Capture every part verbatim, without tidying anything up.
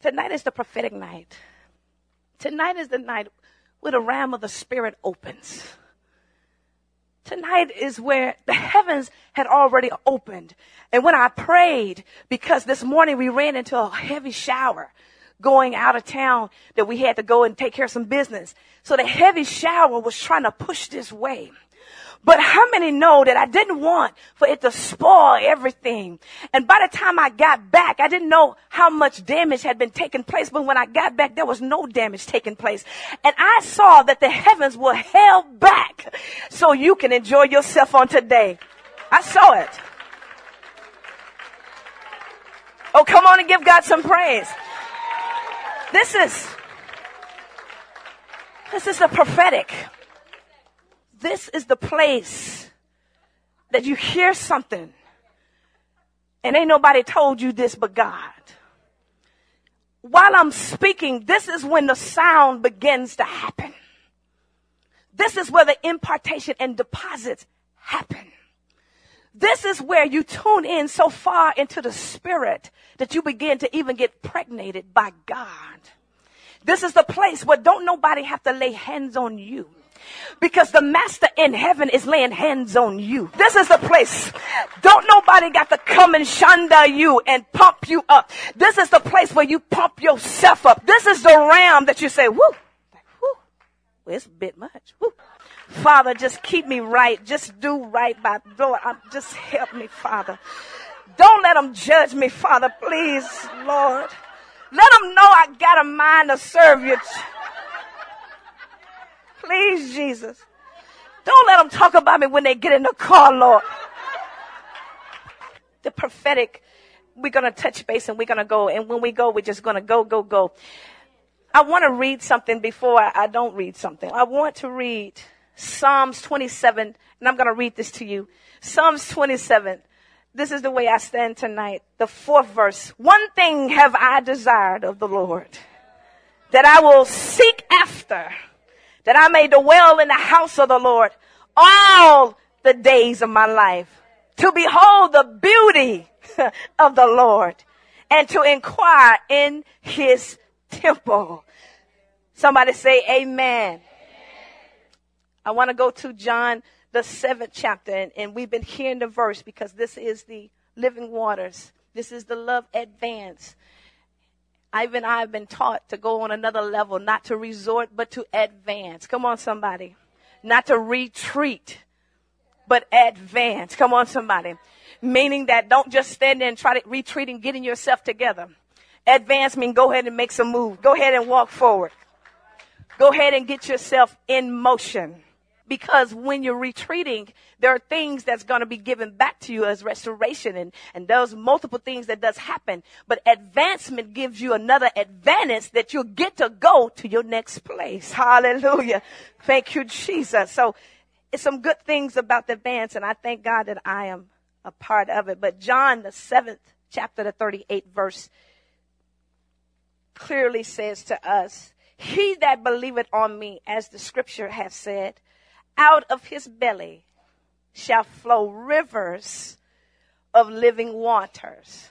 Tonight is the prophetic night. Tonight is the night where the realm of the Spirit opens. Tonight is where the heavens had already opened. And when I prayed, because this morning we ran into a heavy shower going out of town that we had to go and take care of some business. So the heavy shower was trying to push this way. But how many know that I didn't want for it to spoil everything? And by the time I got back, I didn't know how much damage had been taking place. But when I got back, there was no damage taking place. And I saw that the heavens were held back so you can enjoy yourself on today. I saw it. Oh, come on and give God some praise. This is, this is the prophetic. This is the place that you hear something and ain't nobody told you this but God. While I'm speaking, this is when the sound begins to happen. This is where the impartation and deposits happen. This is where you tune in so far into the Spirit that you begin to even get pregnated by God. This is the place where don't nobody have to lay hands on you, because the master in heaven is laying hands on you. This is the place. Don't nobody got to come and shanda you and pump you up. This is the place where you pump yourself up. This is the realm that you say, woo, woo, well, it's a bit much. Woo. Father, just keep me right. Just do right by Lord. Just help me, Father. Don't let them judge me, Father, please, Lord. Let them know I got a mind to serve you. Please, Jesus. Don't let them talk about me when they get in the car, Lord. The prophetic, we're going to touch base and we're going to go. And when we go, we're just going to go, go, go. I want to read something before I, I don't read something. I want to read Psalms twenty-seven, and I'm going to read this to you. Psalms twenty-seven. This is the way I stand tonight. The fourth verse. One thing have I desired of the Lord, that I will seek after, that I may dwell in the house of the Lord all the days of my life, to behold the beauty of the Lord and to inquire in his temple. Somebody say amen. I want to go to John, the seventh chapter, and, and we've been hearing the verse because this is the living waters. This is the love advance. Even I've been taught to go on another level, not to resort, but to advance. Come on, somebody. Not to retreat, but advance. Come on, somebody. Meaning that don't just stand there and try to retreat and getting yourself together. Advance means go ahead and make some move. Go ahead and walk forward. Go ahead and get yourself in motion. Because when you're retreating, there are things that's going to be given back to you as restoration. And, and those multiple things that does happen. But advancement gives you another advantage that you'll get to go to your next place. Hallelujah. Thank you, Jesus. So it's some good things about the advance. And I thank God that I am a part of it. But John, the seventh chapter, the thirty-eighth verse, clearly says to us, he that believeth on me, as the scripture has said, out of his belly shall flow rivers of living waters.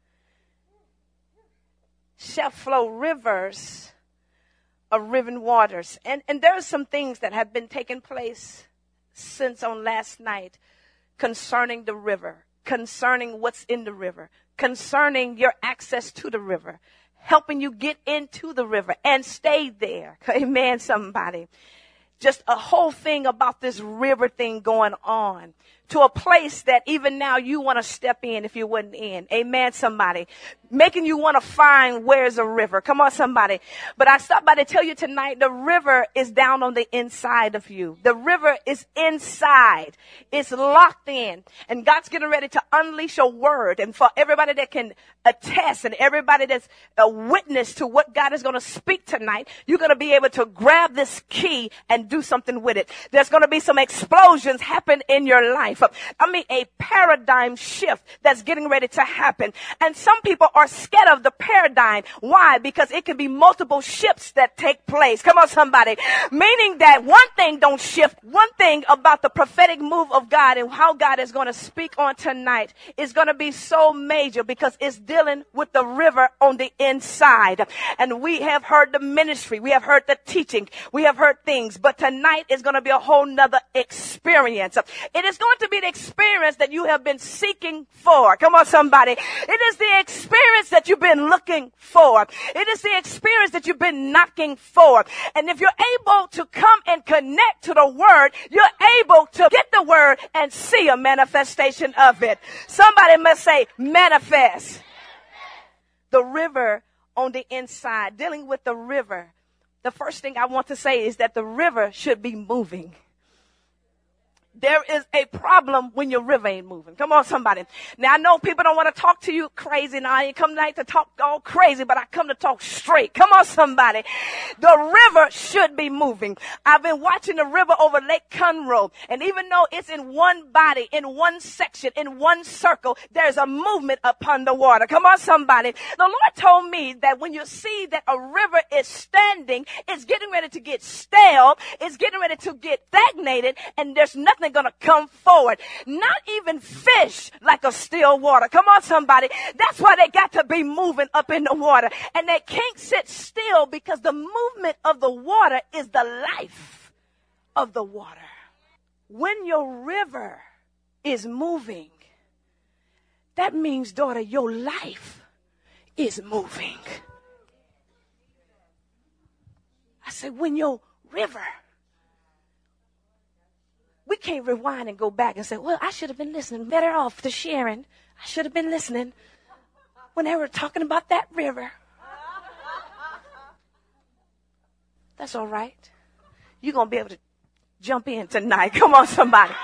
Shall flow rivers of living waters. And, and there are some things that have been taking place since on last night concerning the river, concerning what's in the river, concerning your access to the river, helping you get into the river and stay there. Amen, somebody. Just a whole thing about this river thing going on to a place that even now you want to step in if you wasn't in. Amen, somebody. Making you want to find where's a river. Come on, somebody. But I stopped by to tell you tonight, the river is down on the inside of you. The river is inside. It's locked in. And God's getting ready to unleash a word. And for everybody that can attest and everybody that's a witness to what God is going to speak tonight, you're going to be able to grab this key and do something with it. There's going to be some explosions happen in your life. life. I mean, a paradigm shift that's getting ready to happen. And some people are scared of the paradigm. Why? Because it can be multiple shifts that take place. Come on, somebody. Meaning that one thing don't shift. One thing about the prophetic move of God and how God is going to speak on tonight is going to be so major because it's dealing with the river on the inside. And we have heard the ministry. We have heard the teaching. We have heard things. But tonight is going to be a whole nother experience. It is going to be the experience that you have been seeking for. Come on, somebody. It is the experience that you've been looking for. It is the experience that you've been knocking for. And if you're able to come and connect to the word, you're able to get the word and see a manifestation of it. Somebody must say, manifest. The river on the inside, dealing with the river. The first thing I want to say is that the river should be moving. There is a problem when your river ain't moving. Come on, somebody. Now, I know people don't want to talk to you crazy. Now, I ain't come tonight to talk all crazy, but I come to talk straight. Come on, somebody. The river should be moving. I've been watching the river over Lake Conroe, and even though it's in one body, in one section, in one circle, there's a movement upon the water. Come on, somebody. The Lord told me that when you see that a river is standing, it's getting ready to get stale, it's getting ready to get stagnated, and there's nothing going to come forward. Not even fish like a still water. Come on, somebody. That's why they got to be moving up in the water. And they can't sit still because the movement of the water is the life of the water. When your river is moving, that means, daughter, your life is moving. I said, when your river, we can't rewind and go back and say, well, I should have been listening. Better off to Sharon. I should have been listening when they were talking about that river. That's all right. You're going to be able to jump in tonight. Come on, somebody.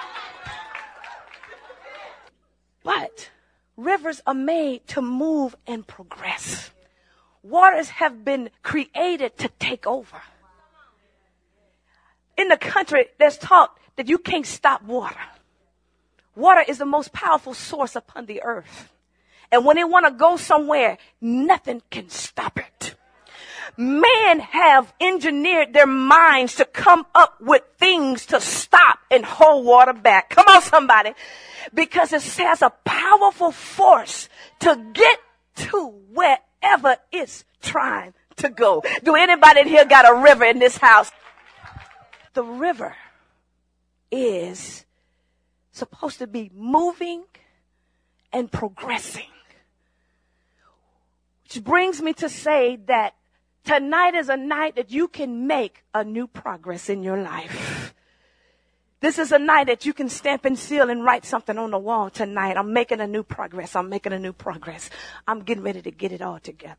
But rivers are made to move and progress. Waters have been created to take over. In the country, there's talk that you can't stop water. Water is the most powerful source upon the earth. And when they want to go somewhere, nothing can stop it. Men have engineered their minds to come up with things to stop and hold water back. Come on, somebody. Because it has a powerful force to get to wherever it's trying to go. Do anybody in here got a river in this house? The river is supposed to be moving and progressing. Which brings me to say that tonight is a night that you can make a new progress in your life. This is a night that you can stamp and seal and write something on the wall tonight. I'm making a new progress. I'm making a new progress. I'm getting ready to get it all together.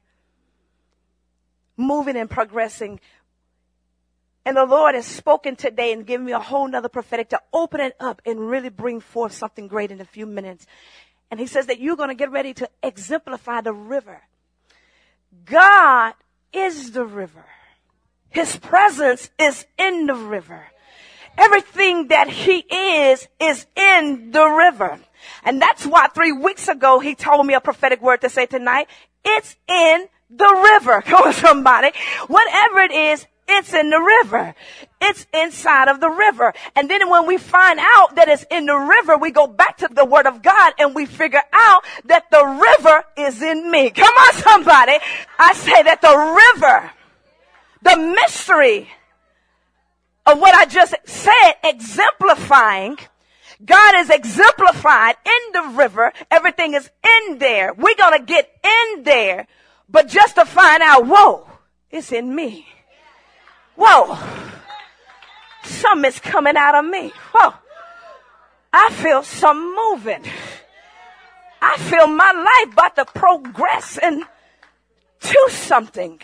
Moving and progressing. And the Lord has spoken today and given me a whole nother prophetic to open it up and really bring forth something great in a few minutes. And he says that you're going to get ready to exemplify the river. God is the river. His presence is in the river. Everything that he is, is in the river. And that's why three weeks ago he told me a prophetic word to say tonight. It's in the river. Come on, somebody. Whatever it is, it's in the river. It's inside of the river. And then when we find out that it's in the river, we go back to the word of God and we figure out that the river is in me. Come on, somebody. I say that the river, the mystery of what I just said, exemplifying, God is exemplified in the river. Everything is in there. We're going to get in there. But just to find out, whoa, it's in me. Whoa, something is coming out of me. Whoa, I feel some moving. I feel my life about to progress into something.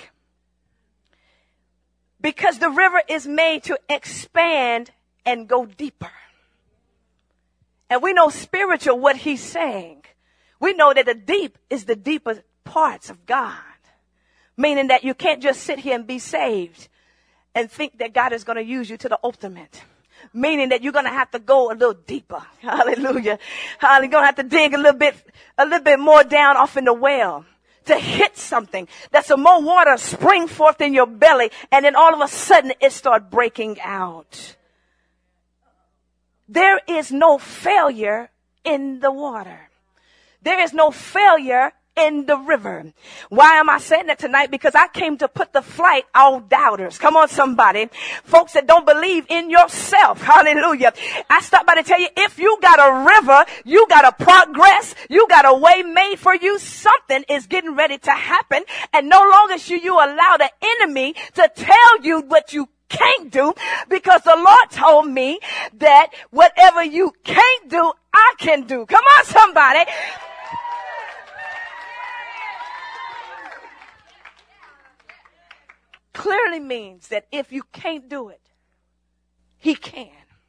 Because the river is made to expand and go deeper. And we know spiritual what he's saying. We know that the deep is the deepest parts of God. Meaning that you can't just sit here and be saved and think that God is going to use you to the ultimate. Meaning that you're going to have to go a little deeper. Hallelujah. Hallelujah. You're going to have to dig a little bit, a little bit more down off in the well to hit something. That some more water spring forth in your belly. And then all of a sudden it start breaking out. There is no failure in the water. There is no failure in the river. Why am I saying that tonight? Because I came to put the flight on doubters. Come on, somebody. Folks that don't believe in yourself. Hallelujah. I stopped by to tell you, if you got a river, you got a progress, you got a way made for you, something is getting ready to happen. And no longer should you allow the enemy to tell you what you can't do, because the Lord told me that whatever you can't do, I can do. Come on, somebody. Clearly means that if you can't do it, he can.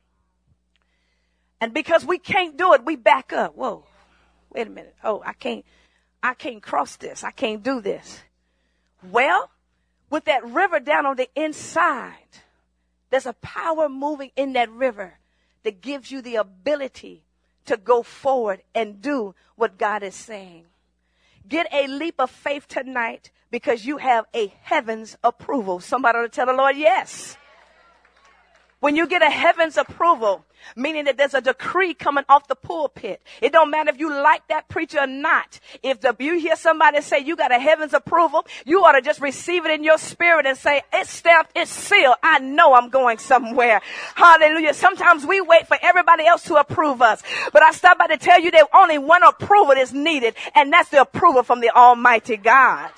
And because we can't do it, we back up. Whoa, wait a minute. Oh, I can't, I can't cross this. I can't do this. Well, with that river down on the inside, there's a power moving in that river that gives you the ability to go forward and do what God is saying. Get a leap of faith tonight, because you have a heaven's approval. Somebody ought to tell the Lord yes. When you get a heaven's approval, meaning that there's a decree coming off the pulpit. It don't matter if you like that preacher or not. If the, you hear somebody say you got a heaven's approval, you ought to just receive it in your spirit and say, it's stamped, it's sealed. I know I'm going somewhere. Hallelujah. Sometimes we wait for everybody else to approve us. But I stopped by to tell you that only one approval is needed, and that's the approval from the Almighty God.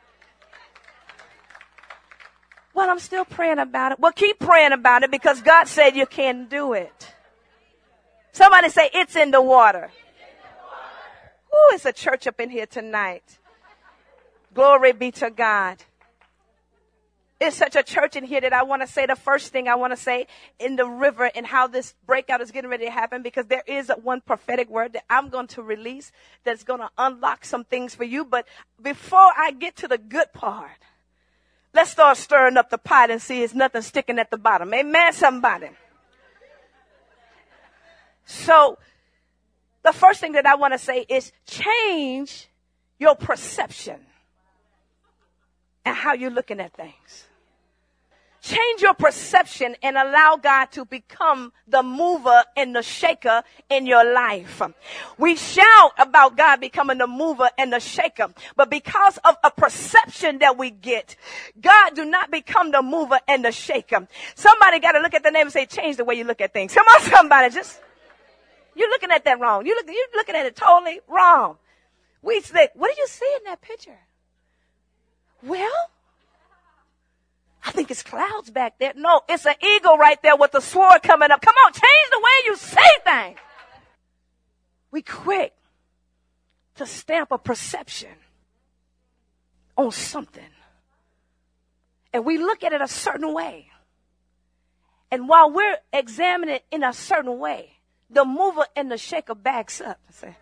Well, I'm still praying about it. Well, keep praying about it, because God said you can do it. Somebody say, it's in the water. Ooh, it's a church up in here tonight. Glory be to God. It's such a church in here that I want to say the first thing I want to say in the river and how this breakout is getting ready to happen, because there is one prophetic word that I'm going to release that's going to unlock some things for you. But before I get to the good part, let's start stirring up the pot and see it's nothing sticking at the bottom. Amen, somebody. So the first thing that I want to say is change your perception and how you're looking at things. Change your perception and allow God to become the mover and the shaker in your life. We shout about God becoming the mover and the shaker, but because of a perception that we get, God do not become the mover and the shaker. Somebody got to look at the name and say, change the way you look at things. Come on, somebody, just, you're looking at that wrong. You look, you're looking at it totally wrong. We say, what do you see in that picture? Well, I think it's clouds back there. No, it's an eagle right there with the sword coming up. Come on, change the way you say things. We quick to stamp a perception on something. And we look at it a certain way. And while we're examining it in a certain way, the mover and the shaker backs up and say,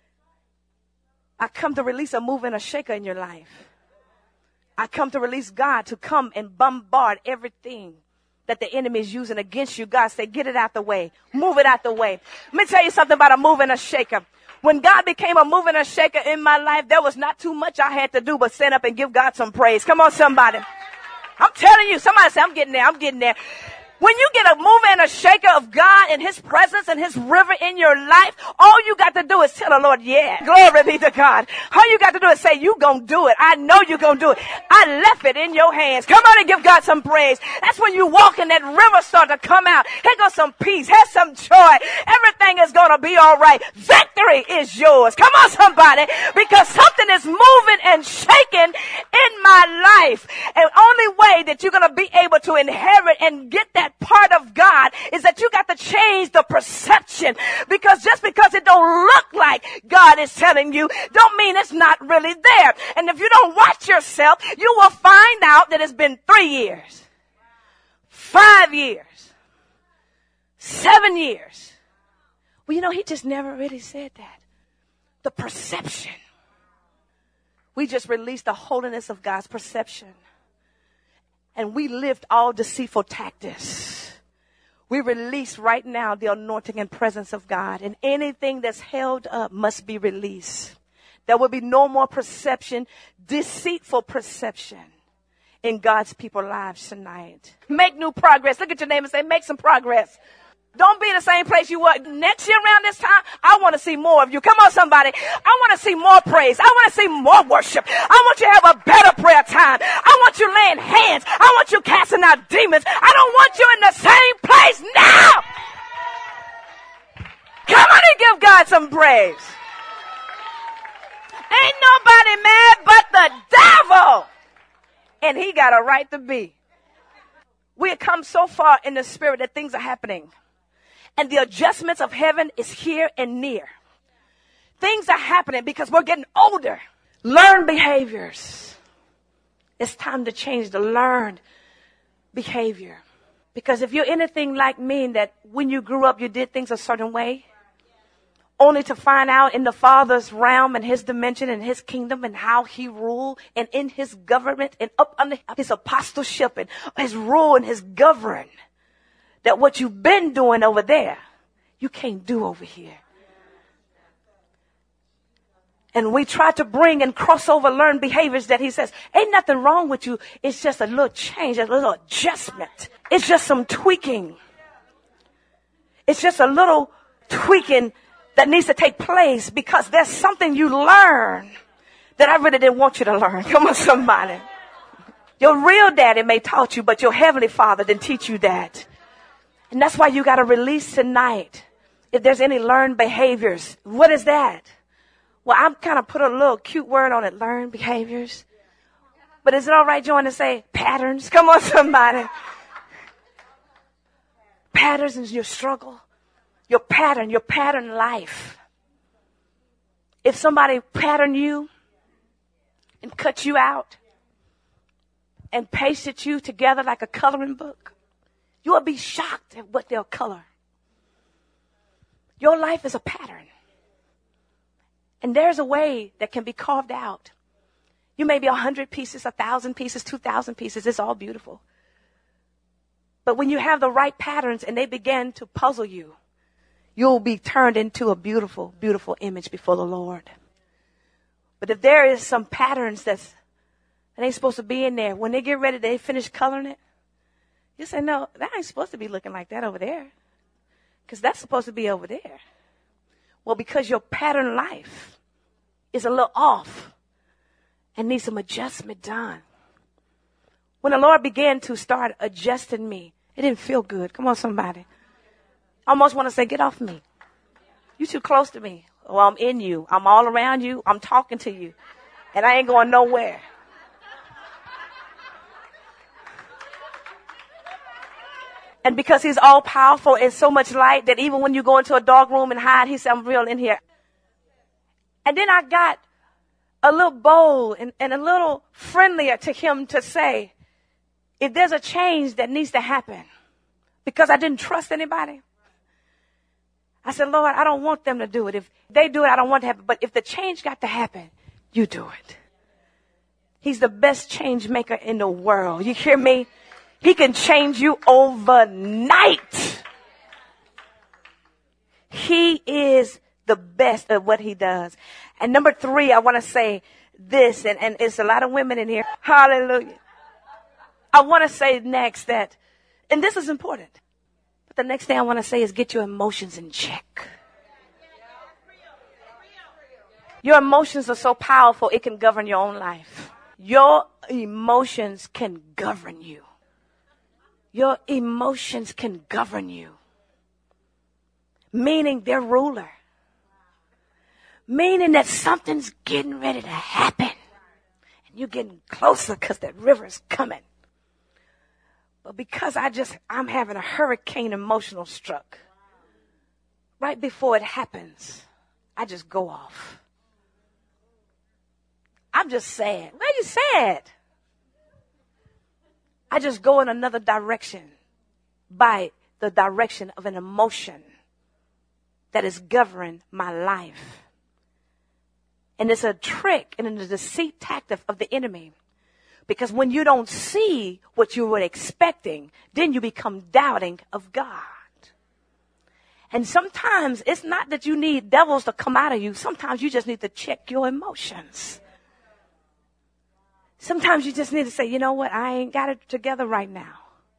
I come to release a mover and a shaker in your life. I come to release God to come and bombard everything that the enemy is using against you. God say, get it out the way. Move it out the way. Let me tell you something about a mover and a shaker. When God became a mover and a shaker in my life, there was not too much I had to do but stand up and give God some praise. Come on, somebody. I'm telling you, somebody say, I'm getting there, I'm getting there. When you get a mover and a shaker of God and his presence and his river in your life, all you got to do is tell the Lord, yeah, glory be to God. All you got to do is say, you gonna do it. I know you gonna do it. I left it in your hands. Come on and give God some praise. That's when you walk and that river start to come out. Here goes some peace. Here's some joy. Everything is gonna be all right. Victory is yours. Come on, somebody, because something is moving and shaking in my life. And only way that you're gonna be able to inherit and get that part of God is that you got to change the perception, because just because it don't look like God is telling you don't mean it's not really there. And if you don't watch yourself, you will find out that it's been three years, five years, seven years. Well, you know, he just never really said that. The perception. We just released the holiness of God's perception. And we lived all deceitful tactics. We release right now the anointing and presence of God, and anything that's held up must be released. There will be no more perception, deceitful perception in God's people's lives tonight. Make new progress. Look at your neighbor and say, make some progress. Don't be in the same place you were. Next year around this time, I want to see more of you. Come on, somebody. I want to see more praise. I want to see more worship. I want you to have a better prayer time. I want you laying hands. I want you casting out demons. I don't want you in the same place now. Come on and give God some praise. Ain't nobody mad but the devil. And he got a right to be. We have come so far in the spirit that things are happening. And the adjustments of heaven is here and near. Things are happening because we're getting older. Learned behaviors. It's time to change the learned behavior. Because if you're anything like me, that when you grew up, you did things a certain way, only to find out in the Father's realm and his dimension and his kingdom and how he ruled and in his government and up under his apostleship and his rule and his govern, that what you've been doing over there, you can't do over here. And we try to bring and cross over learned behaviors that he says, ain't nothing wrong with you. It's just a little change, a little adjustment. It's just some tweaking. It's just a little tweaking that needs to take place because there's something you learn that I really didn't want you to learn. Come on, somebody. Your real daddy may taught you, but your heavenly Father didn't teach you that. And that's why you got to release tonight. If there's any learned behaviors, what is that? Well, I'm kind of put a little cute word on it, learned behaviors. But is it all right, Joanne, to say patterns? Come on, somebody. Patterns in your struggle. Your pattern, your pattern life. If somebody pattern you and cut you out and pasted you together like a coloring book, you will be shocked at what they'll color. Your life is a pattern. And there's a way that can be carved out. You may be a hundred pieces, a thousand pieces, two thousand pieces. It's all beautiful. But when you have the right patterns and they begin to puzzle you, you'll be turned into a beautiful, beautiful image before the Lord. But if there is some patterns that's, that ain't supposed to be in there, when they get ready, they finish coloring it, you say, no, that ain't supposed to be looking like that over there. Because that's supposed to be over there. Well, because your pattern life is a little off and needs some adjustment done. When the Lord began to start adjusting me, it didn't feel good. Come on, somebody. I almost want to say, get off me. You're too close to me. Well, I'm in you. I'm all around you. I'm talking to you. And I ain't going nowhere. And because he's all powerful and so much light that even when you go into a dark room and hide, he said, I'm real in here. And then I got a little bold and, and a little friendlier to him to say, if there's a change that needs to happen, because I didn't trust anybody, I said, Lord, I don't want them to do it. If they do it, I don't want it to happen. But if the change got to happen, you do it. He's the best change maker in the world. You hear me? He can change you overnight. He is the best at what he does. And number three, I want to say this, and, and it's a lot of women in here. Hallelujah. I want to say next that, and this is important. The next thing I want to say is get your emotions in check. Your emotions are so powerful, it can govern your own life. Your emotions can govern you. Your emotions can govern you. Meaning they're ruler. Meaning that something's getting ready to happen. And you're getting closer because that river is coming. But because I just, I'm having a hurricane emotional struck. Right before it happens, I just go off. I'm just sad. Why are you sad? I just go in another direction by the direction of an emotion that is governing my life. And it's a trick and a deceit tactic of the enemy. Because when you don't see what you were expecting, then you become doubting of God. And sometimes it's not that you need devils to come out of you. Sometimes you just need to check your emotions. Sometimes you just need to say, you know what? I ain't got it together right now.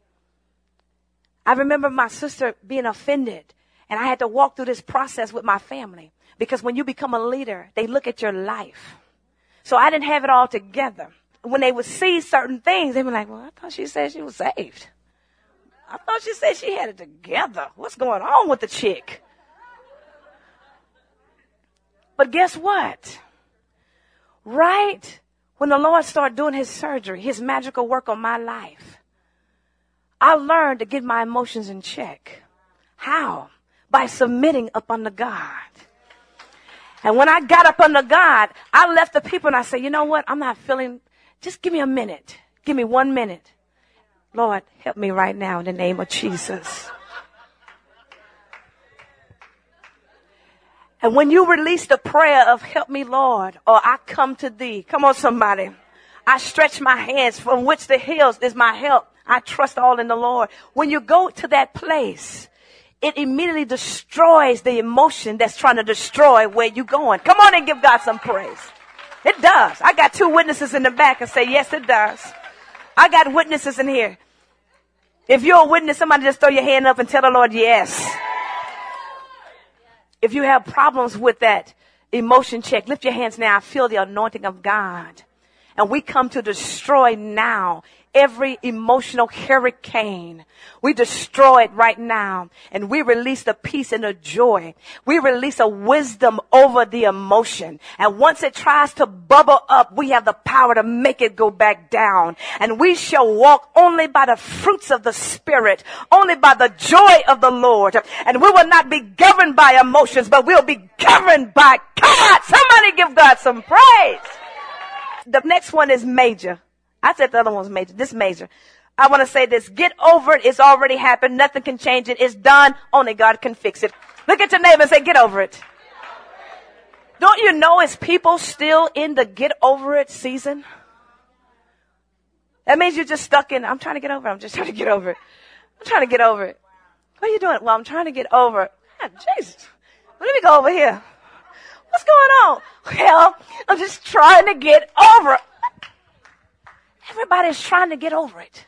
I remember my sister being offended, and I had to walk through this process with my family, because when you become a leader, they look at your life. So I didn't have it all together. When they would see certain things, they were like, well, I thought she said she was saved. I thought she said she had it together. What's going on with the chick? But guess what? Right when the Lord started doing his surgery, his magical work on my life, I learned to get my emotions in check. How? By submitting up under God. And when I got up under God, I left the people and I said, you know what? I'm not feeling, just give me a minute. Give me one minute. Lord, help me right now in the name of Jesus. And when you release the prayer of help me, Lord, or I come to thee, come on somebody, I stretch my hands from which the hills is my help. I trust all in the Lord. When you go to that place, it immediately destroys the emotion that's trying to destroy where you're going. Come on and give God some praise. It does. I got two witnesses in the back and say, yes, it does. I got witnesses in here. If you're a witness, somebody just throw your hand up and tell the Lord yes. If you have problems with that emotion check, lift your hands now. I feel the anointing of God. And we come to destroy now every emotional hurricane. We destroy it right now. And we release the peace and the joy. We release a wisdom over the emotion. And once it tries to bubble up, we have the power to make it go back down. And we shall walk only by the fruits of the Spirit, only by the joy of the Lord. And we will not be governed by emotions, but we'll be governed by God. Somebody give God some praise. The next one is major. I said the other one was major. This is major. I want to say this. Get over it. It's already happened. Nothing can change it. It's done. Only God can fix it. Look at your neighbor and say, get over it. Don't you know it's people still in the get over it season? That means you're just stuck in, I'm trying to get over it. I'm just trying to get over it. I'm trying to get over it. What are you doing? Well, I'm trying to get over it. God, Jesus. Let me go over here. What's going on? Well, I'm just trying to get over it. Everybody's trying to get over it.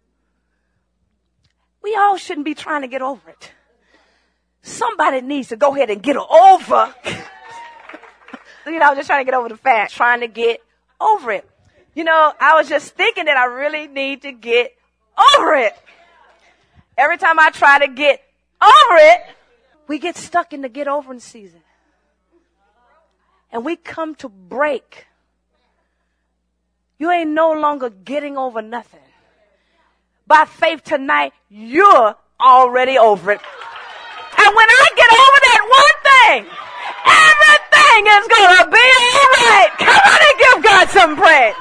We all shouldn't be trying to get over it. Somebody needs to go ahead and get over. You know, I'm just trying to get over the fact, trying to get over it. You know, I was just thinking that I really need to get over it. Every time I try to get over it, we get stuck in the get over it season. And we come to break. You ain't no longer getting over nothing. By faith tonight, you're already over it. And when I get over that one thing, everything is going to be all right. Come on and give God some praise.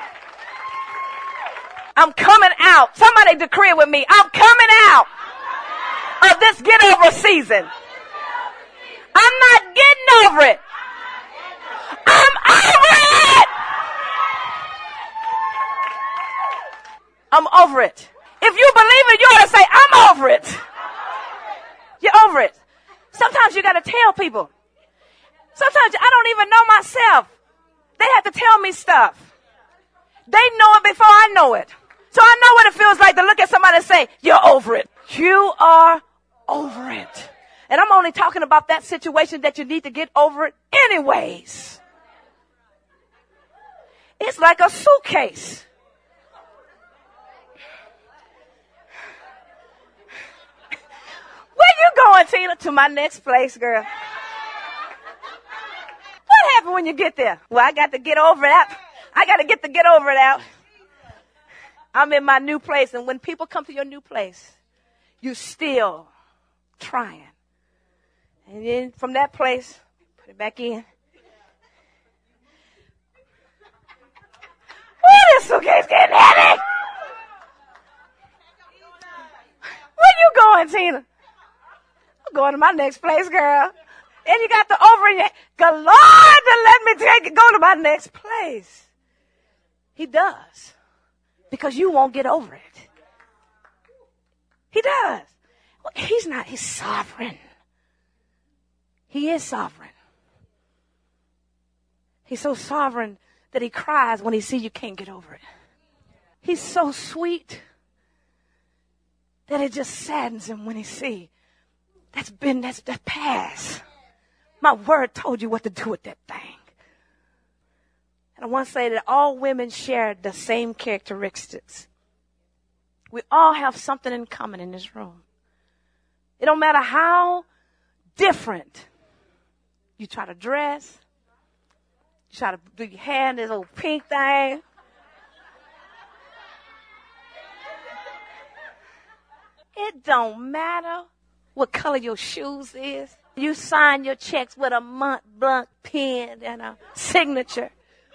I'm coming out. Somebody decree it with me. I'm coming out of this get over season. I'm not getting over it. I'm over it. I'm over it. If you believe it, you ought to say, I'm over it. You're over it. Sometimes you got to tell people. Sometimes I don't even know myself. They have to tell me stuff. They know it before I know it. So I know what it feels like to look at somebody and say, you're over it. You are over it. And I'm only talking about that situation that you need to get over it anyways. It's like a suitcase. Where you going, Tina? To my next place, girl. What happened when you get there? Well, I got to get over it out. I got to get to get over it out. I'm in my new place, and when people come to your new place, you still trying. And then from that place, put it back in. Oh, this suitcase getting heavy. Where you going, Tina? I'm going to my next place, girl. And you got the over it. The Lord to let me take it, go to my next place. He does. Because you won't get over it. He does. He's not, he's sovereign. He is sovereign. He's so sovereign that he cries when he sees you can't get over it. He's so sweet that it just saddens him when he sees that's been, that's, that past. My word told you what to do with that thing. And I want to say that all women share the same characteristics. We all have something in common in this room. It don't matter how different you try to dress, you try to do your hair in this old pink thing. It don't matter what color your shoes is. You sign your checks with a Mont Blanc pen and a signature.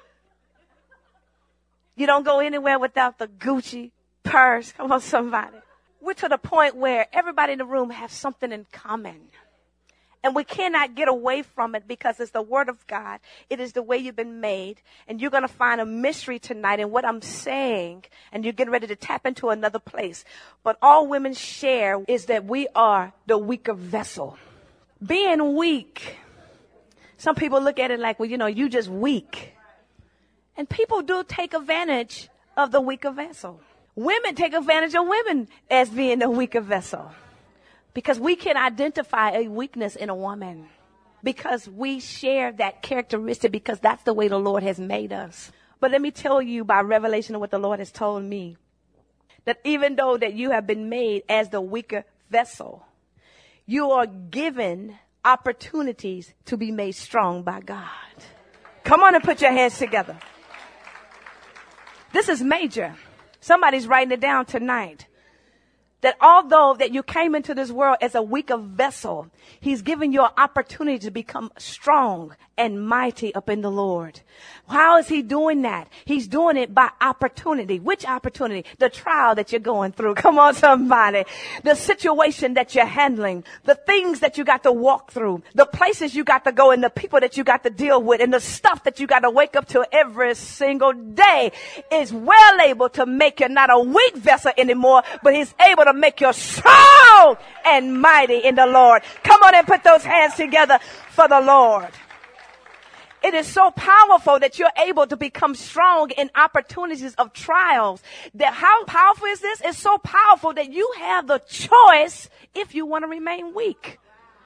You don't go anywhere without the Gucci purse. Come on, somebody. We're to the point where everybody in the room has something in common. And we cannot get away from it because it's the word of God. It is the way you've been made. And you're going to find a mystery tonight in what I'm saying. And you're getting ready to tap into another place. But all women share is that we are the weaker vessel. Being weak. Some people look at it like, well, you know, you just weak. And people do take advantage of the weaker vessel. Women take advantage of women as being the weaker vessel. Because we can identify a weakness in a woman. Because we share that characteristic because that's the way the Lord has made us. But let me tell you by revelation of what the Lord has told me. That even though that you have been made as the weaker vessel, you are given opportunities to be made strong by God. Come on and put your hands together. This is major. Somebody's writing it down tonight. That although that you came into this world as a weaker vessel, he's giving you an opportunity to become strong and mighty up in the Lord. How is he doing that? He's doing it by opportunity. Which opportunity? The trial that you're going through. Come on, somebody. The situation that you're handling. The things that you got to walk through. The places you got to go and the people that you got to deal with and the stuff that you got to wake up to every single day is well able to make you not a weak vessel anymore, but he's able to make you strong and mighty in the Lord. Come on and put those hands together for the Lord. It is so powerful that you're able to become strong in opportunities of trials. That how powerful is this? It's so powerful that you have the choice if you want to remain weak.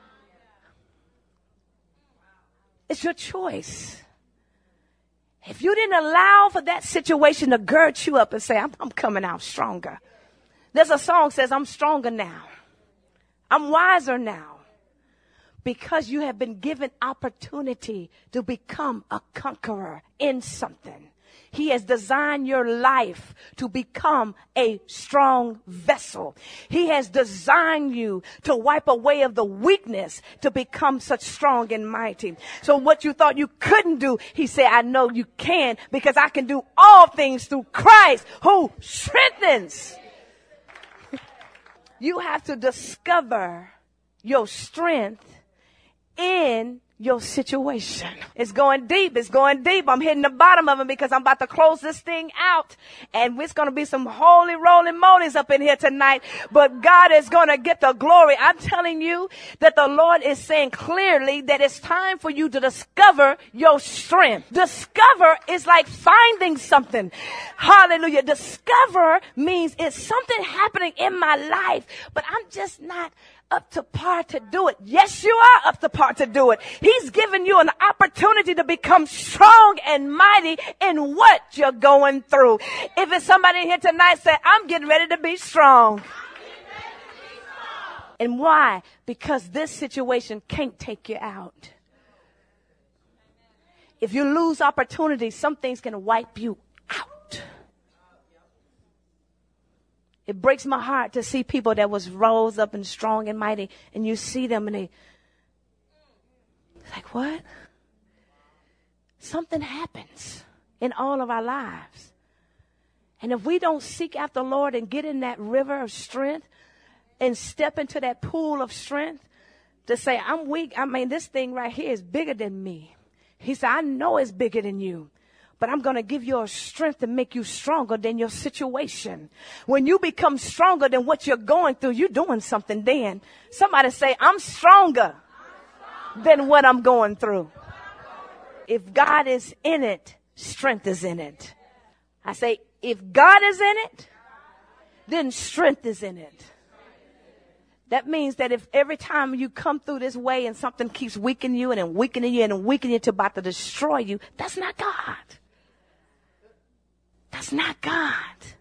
It's your choice. If you didn't allow for that situation to gird you up and say, I'm, I'm coming out stronger. There's a song that says, I'm stronger now. I'm wiser now. Because you have been given opportunity to become a conqueror in something. He has designed your life to become a strong vessel. He has designed you to wipe away of the weakness to become such strong and mighty. So what you thought you couldn't do, he said, I know you can because I can do all things through Christ who strengthens. You have to discover your strength in your situation. It's going deep. It's going deep. I'm hitting the bottom of it because I'm about to close this thing out. And it's going to be some holy rolling molies up in here tonight. But God is going to get the glory. I'm telling you that the Lord is saying clearly that it's time for you to discover your strength. Discover is like finding something. Hallelujah. Discover means it's something happening in my life, but I'm just not up to par to do it. Yes, you are up to par to do it. He's given you an opportunity to become strong and mighty in what you're going through. If it's somebody here tonight say, I'm getting ready to be strong. And why? Because this situation can't take you out. If you lose opportunities, some things can wipe you out. It breaks my heart to see people that was rose up and strong and mighty, and you see them and they, like, what? Something happens in all of our lives. And if we don't seek after the Lord and get in that river of strength and step into that pool of strength to say, I'm weak. I mean, this thing right here is bigger than me. He said, I know it's bigger than you. But I'm going to give you a strength to make you stronger than your situation. When you become stronger than what you're going through, you're doing something then. Somebody say, I'm stronger, I'm stronger. than what I'm going through. If God is in it, strength is in it. I say, if God is in it, then strength is in it. That means that if every time you come through this way and something keeps weakening you and then weakening you and then weakening you to about to destroy you, that's not God. That's not God.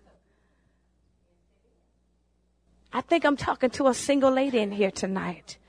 I think I'm talking to a single lady in here tonight.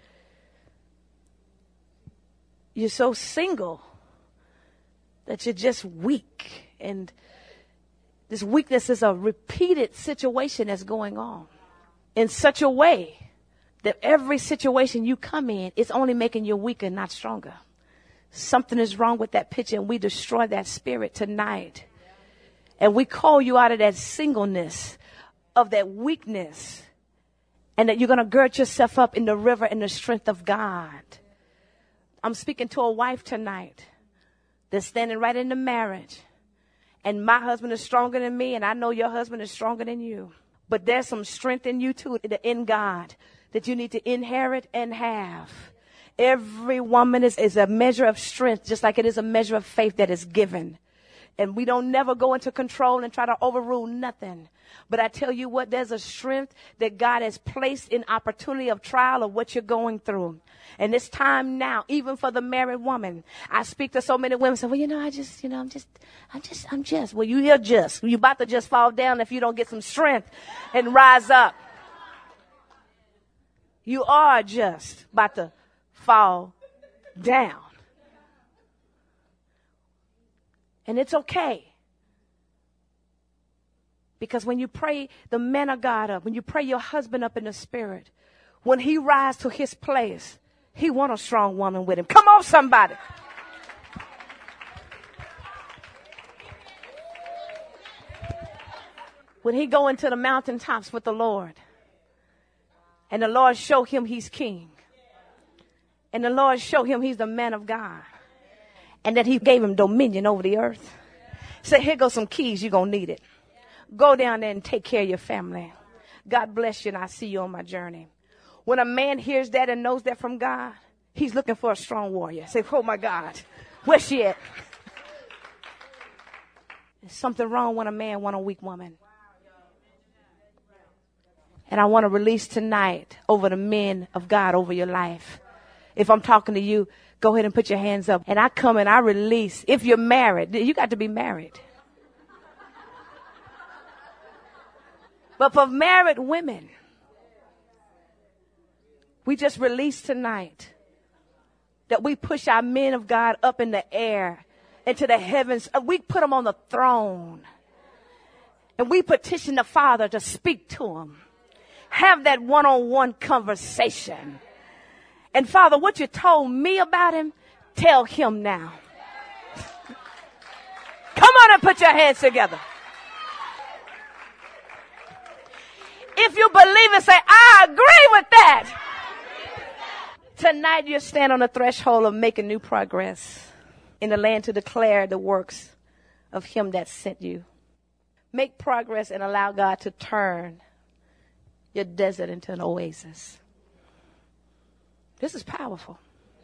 You're so single that you're just weak. And this weakness is a repeated situation that's going on in such a way that every situation you come in, it's only making you weaker, not stronger. Something is wrong with that picture, and we destroy that spirit tonight. And we call you out of that singleness, of that weakness, and that you're going to gird yourself up in the river in the strength of God. I'm speaking to a wife tonight that's standing right in the marriage. And my husband is stronger than me, and I know your husband is stronger than you. But there's some strength in you too, in God, that you need to inherit and have. Every woman is, is a measure of strength, just like it is a measure of faith that is given. And we don't never go into control and try to overrule nothing. But I tell you what, there's a strength that God has placed in opportunity of trial of what you're going through. And it's time now, even for the married woman. I speak to so many women say, well, you know, I just, you know, I'm just, I'm just, I'm just. Well, you are just. You're about to just fall down if you don't get some strength and rise up. You are just about to fall down. And it's okay. Because when you pray the man of God up, when you pray your husband up in the spirit, when he rises to his place, he want a strong woman with him. Come on, somebody. When he go into the mountaintops with the Lord, and the Lord show him he's king, and the Lord show him he's the man of God, and that he gave him dominion over the earth. Say, here goes some keys. You're going to need it. Go down there and take care of your family. God bless you, and I'll see you on my journey. When a man hears that and knows that from God, he's looking for a strong warrior. Say, oh, my God, where's she at? There's something wrong when a man wants a weak woman. And I want to release tonight over the men of God over your life. If I'm talking to you, go ahead and put your hands up. And I come and I release. If you're married, you got to be married. But for married women, we just released tonight that we push our men of God up in the air, into the heavens. We put them on the throne. And we petition the Father to speak to them. Have that one-on-one conversation. And Father, what you told me about him, tell him now. Come on and put your hands together. If you believe it, say, I agree with that. Tonight you stand on the threshold of making new progress in the land to declare the works of him that sent you. Make progress and allow God to turn your desert into an oasis. This is powerful.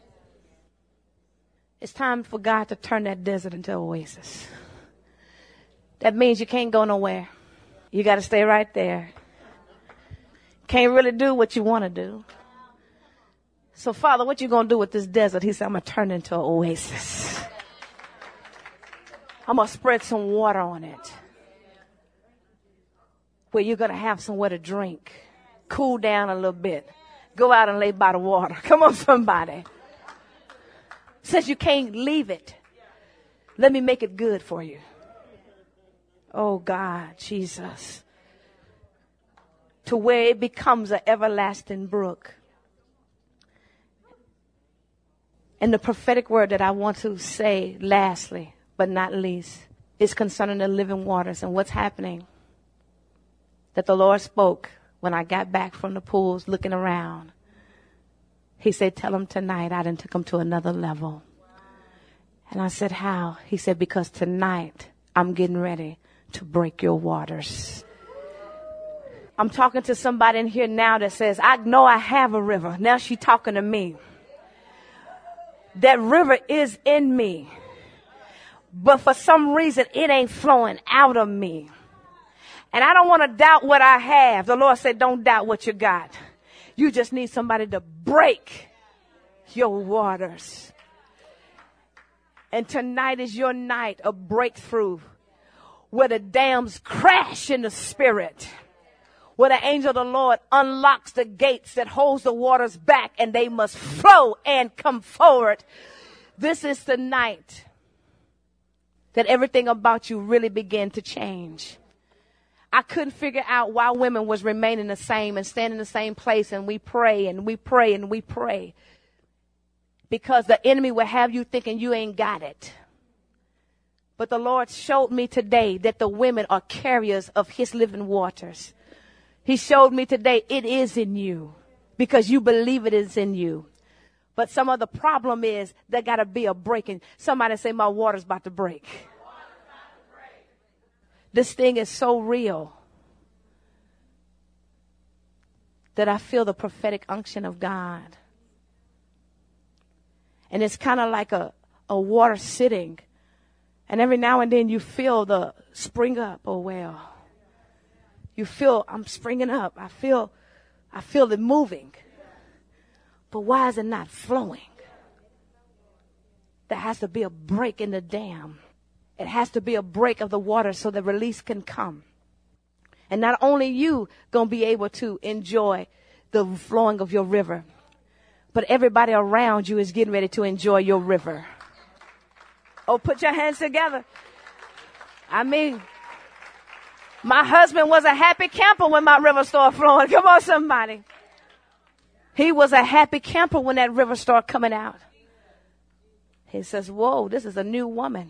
It's time for God to turn that desert into an oasis. That means you can't go nowhere. You got to stay right there. Can't really do what you want to do. So, Father, what you going to do with this desert? He said, I'm going to turn it into an oasis. I'm going to spread some water on it, where you're going to have somewhere to drink, cool down a little bit, go out and lay by the water. Come on, somebody. Since you can't leave it, let me make it good for you. Oh, God, Jesus. To where it becomes an everlasting brook. And the prophetic word that I want to say lastly, but not least, is concerning the living waters and what's happening. That the Lord spoke when I got back from the pools looking around. He said, tell them tonight I done took them to another level. And I said, how? He said, because tonight I'm getting ready to break your waters. I'm talking to somebody in here now that says, I know I have a river. Now she's talking to me. That river is in me, but for some reason it ain't flowing out of me. And I don't want to doubt what I have. The Lord said, don't doubt what you got. You just need somebody to break your waters. And tonight is your night of breakthrough, where the dams crash in the spirit, where the angel of the Lord unlocks the gates that holds the waters back, and they must flow and come forward. This is the night that everything about you really began to change. I couldn't figure out why women was remaining the same and standing in the same place, and we pray and we pray and we pray. Because the enemy will have you thinking you ain't got it. But the Lord showed me today that the women are carriers of his living waters. He showed me today it is in you because you believe it is in you. But some of the problem is there got to be a breaking. Somebody say, my water's about to break. This thing is so real that I feel the prophetic unction of God. And it's kind of like a, a water sitting. And every now and then you feel the spring up. Oh, well, you feel I'm springing up. I feel, I feel it moving. But why is it not flowing? There has to be a break in the dam. It has to be a break of the water so the release can come. And not only you going to be able to enjoy the flowing of your river, but everybody around you is getting ready to enjoy your river. Oh, put your hands together. I mean, my husband was a happy camper when my river started flowing. Come on, somebody. He was a happy camper when that river started coming out. He says, whoa, this is a new woman.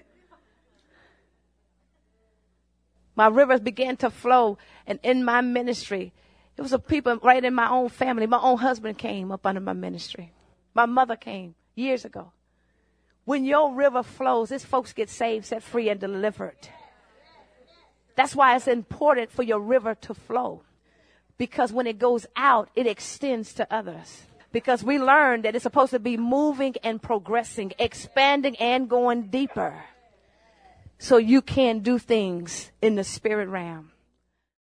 My rivers began to flow, and in my ministry, it was a people right in my own family. My own husband came up under my ministry. My mother came years ago. When your river flows, these folks get saved, set free, and delivered. That's why it's important for your river to flow. Because when it goes out, it extends to others. Because we learned that it's supposed to be moving and progressing, expanding and going deeper. So you can do things in the spirit realm.